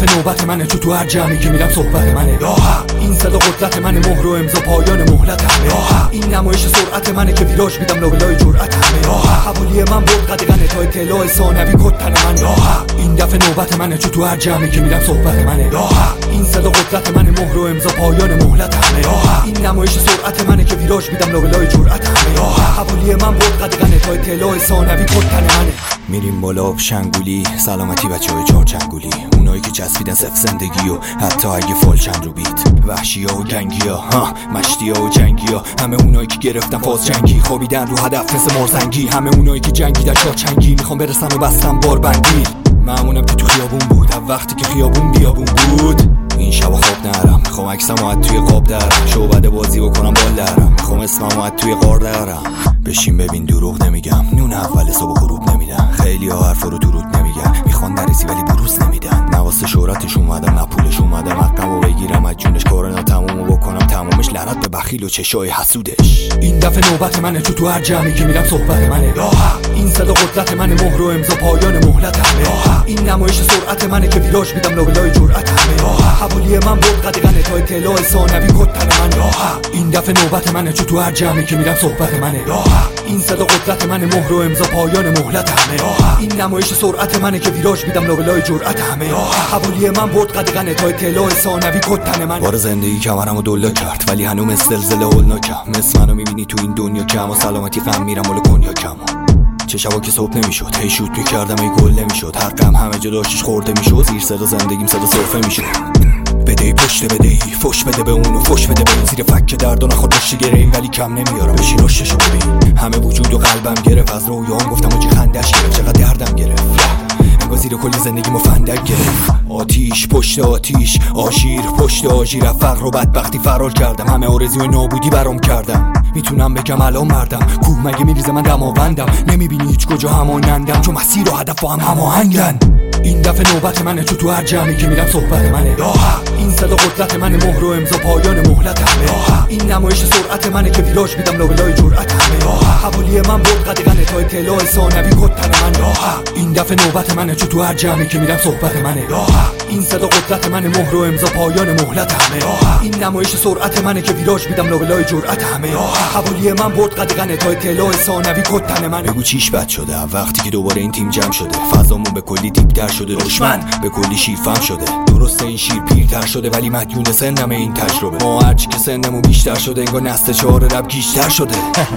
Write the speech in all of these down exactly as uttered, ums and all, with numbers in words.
دفعه نوبت منه، چو تو هر جمعی که میرم صحبت منه. این صدا قدرت منه، مهر و امضا پایان مهلت همه. این نمایش سرعت منه که ویراژ میدم لابلای جرأت همه. حوالی من برد قدغنه تا اطلاع ثانوی کد تن منه. این دفعه نوبت منه، چو تو هر جمعی که میرم صحبت منه. این صدا قدرت منه، مهر و امضا پایان مهلت همه. این نمایش سرعت منه که ویراژ میدم لابلای جرأت همه. حوالی من برد قدغنه تا اطلاع ثانوی کد تن منه. میریم بالا شنگولی، سلامتی بچه‌های چهار چنگولی، اونایی که چسبیدن صف زندگی و حتی اگه فال چند رو بیت، وحشی‌ها و گنگی‌ها، ها مشتی‌ها و جنگی‌ها، همه اونایی که گرفتن فاز جنگی، خوابیدن رو هدف مثل مرزنگی، همه اونایی که جنگیدن شاه چنگی، میخوام برسن و بستم باربندی. معمونم که تو خیابون بود، هم وقتی که خیابون بیابون بود. این شبا خواب نرم، میخوام عکسمو از توی قاب درم، شعبده بازی بکنم بال درم، میخوام اسممو از توی غار درم. بشین ببین دروغ نمیگم، نون اول صبح غروب نمیدن، خیلی ها حرفا رو درود نمیگن، میخوان نریسی ولی بروز نمیدن. نواسه شهرتش اومدم، نه پولش اومدم، حقمو بگیرم از جونش، کارنا تمومو بکنم تمومش، لعنت به بخیل و چشای حسودش. این دفعه نوبت منه، چو تو هر جمعی که میرم صحبت منه. این صدا قدرت منه، مهر و امضا پایان مهلت همه. این نمایش سرعت منه که ویراژ میدم لابلای جرأت همه. حوالی من برد قدغنه تا اطلاع ثانوی کد تن منه. این دفعه نوبت منه، چو تو هر جمعی که میرم صحبت منه. این صدا قدرت منه، مهر و امضا پایان مهلت همه. این نمایش سرعت منه که ویراژ میدم لابلای جرأت همه. حوالی من برد قدغنه تا اطلاع ثانوی کد تن منه. بار زندگی کمرمو دلا کرد ولی هنوز زلزله هولناکم، مثل منو میبینی تو این دنیا کم و سلامتی غم میرم مال کنیا کم. چه شبا که صبح نمیشد، هی شوت میکردم ای گل نمیشد، هر غم همه جا داشتش خورده میشد، زیر صدا زندگیم صدا سرفه میشد. بدهی پشت بدهی، فش بده به اونو فش بده به این، زیر فک درد و نخواد داشتی گره ولی کم نمیارم، بشین رشتشو ببین. همه وجود و قلبم گرفت، از رویام گفتم و چی خندش گرفت، چقدر دردم گرفت، انگار زیر کل زندگی مفندک گرفت. آتیش پشت آتیش، آژیر پشت آژیر، فقر و بدبختی فرار کردم، همه آرزوی نابودی برام کردم. میتونم بگم الان مردم، کوه مگه میریزه من دماوندم، نمیبینی هیچ کجا همانندم، چون مسیر و هدف با هم هماهنگن. این دفعه نوبت منه، چو تو هر جمعی که میرم صحبت منه. این صدا قدرت منه، مهر و امضا پایان مهلت همه. این نمایش سرعت منه که ویراژ میدم لابلای جرأت همه. حوالی من برد قدغنه تا اطلاع ثانوی کد تن منه. این دفعه نوبت منه، چو تو هر جمعی که میرم صحبت منه. این صدا قدرت منه، مهر و امضا پایان مهلت همه. این نمایش سرعت منه که ویراژ میدم لابلای جرأت همه. حوالی من برد قدغنه تا اطلاع ثانوی کد تن منه. بگو چیش بد شده وقتی که دوباره این تیم جمع شده، فضامون به کلی دیپ‌تر شده، دشمن به کلی شیرفم شده. درسته این شیر پیرتر شده ولی مدیون سنم این تجربه، ما هرچی که سنمون بیشتر شده انگار نسل چهار رب گیشتر شده.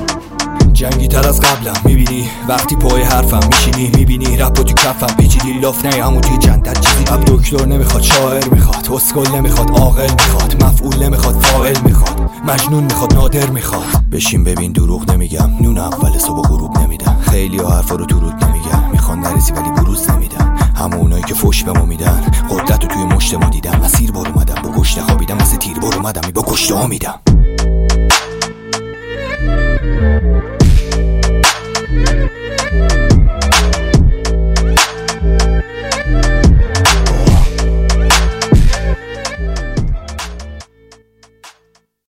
جنگی تر از قبلم میبینی، وقتی پای حرفم میشینی میبینی، رپ تو کفم پیچیدی لاف نه همون توی جندت چیزی. اب دکتر نمیخواد، شاعر میخواد، اسکل نمیخواد، عاقل میخواد، مفعول نمیخواد، فاعل میخواد، مجنون میخواد، نادر میخواد. بشین ببین دروغ نمیگم، نون اول صبح غروب نمیدن، خیلی ها حرفا رو تو رود نمیگن، میخوان نریسی ولی بروز نمیدن. همونایی که فوش به ما میدن، قدرت رو توی مشت ما دیدم، مسیر بار اومدم با گشت خوابیدم، مثل تیر بار اومدم با کشته ها میدم.